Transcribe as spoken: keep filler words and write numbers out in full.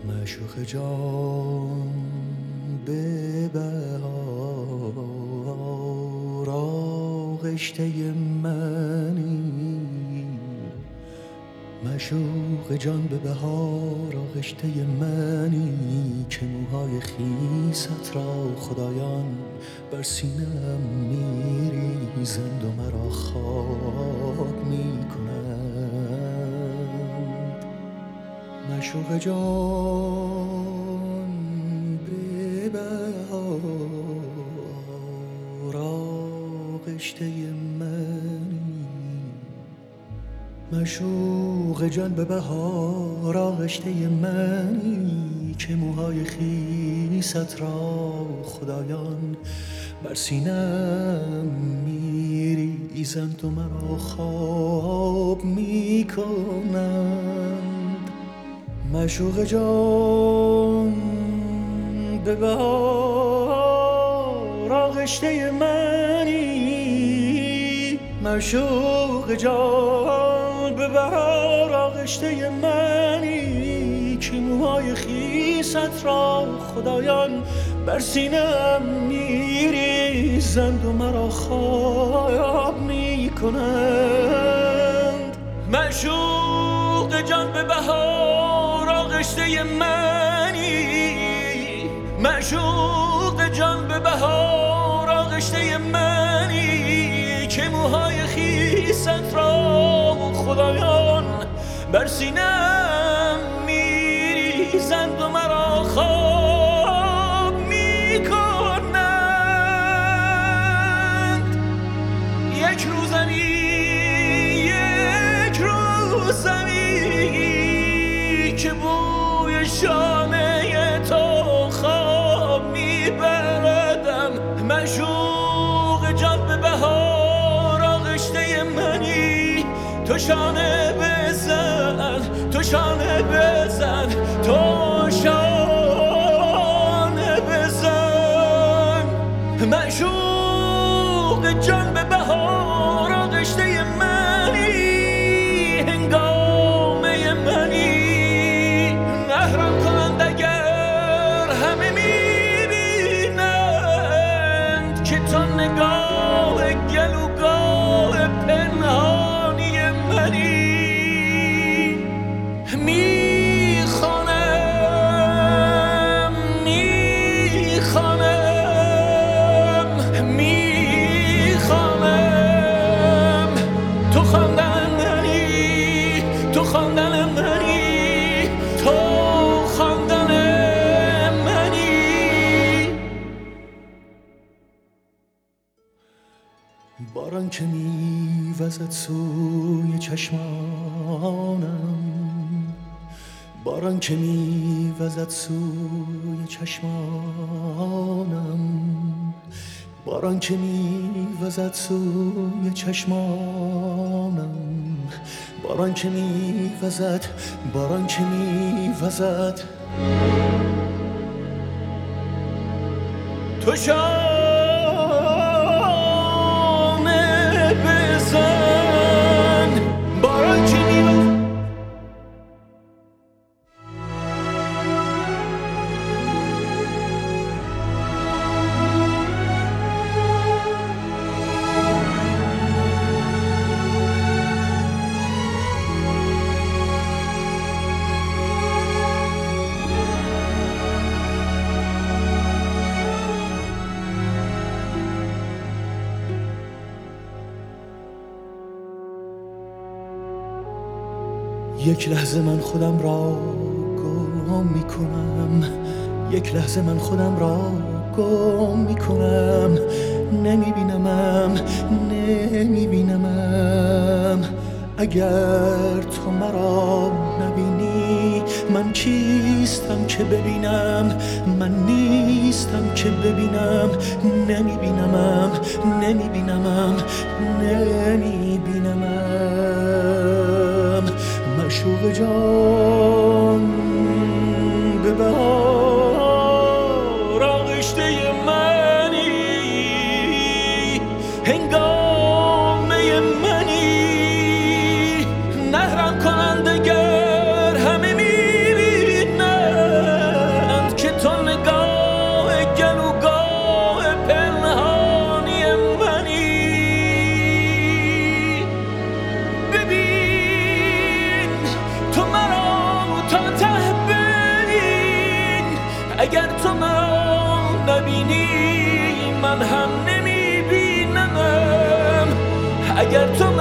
معشوق جان به بهار آغشته منی، معشوق جان به بهار آغشته منی که موهای خیست را خدایان بر سینه‌ام میریزند و مرا خواب میکنند. معشوق جان به بهار آغشته منی، معشوق جان به بهار آغشته منی که موهای خیست را خدایان بر سینه‌ام میریزند و مرا خواب میکنند. معشوق جان به بهار آغشته منی، معشوق جان به بهار آغشته منی که موهای خیست را خدایان بر سینه‌ام میریزند و مرا خواب میکنند. معشوق جان به بهار آغشته منی، معشوق جان به بهار آغشته منی که موهای خیست را خدایان بر سینه‌ام میریزند و مرا خواب میکنند. یک روزمی یک روزمی که بوی شانه تو خواب میبردم، معشوق جان به بهار آغشته منی، تو شانه بزن تو شانه بزن تو شانه بزن. معشوق جان به بهار آغشته منی، هنگامه منی، نهرم کنند اگر همه میبینند که تو نگاه گلوگاه پنهانی منی. میخوانم میخوانم میخوانم تو خواندن منی، تو خواندن منی، تو خواندن منی. باران که میوزد سوی چشمانم، باران که میوزد سوی چشمانم، باران که میوزد سوی چشمانم، باران که میوزد، باران که میوزد تو شانه بزن، باران که میوزد. یک لحظه من خودم را گم میکنم، یک لحظه من خودم را گم میکنم، نمیبینمم نمیبینمم. اگر تو مرا نبینی من کیستم که ببینم، من نیستم که ببینم. نمیبینمم نمیبینمم نمیبینمم. معشوق جان به بهار آغشته منی، هنگامه منی، نهرم کنند اگر همه میبینند اگر تو من نبینی من هم نمیبینمم. اگر تو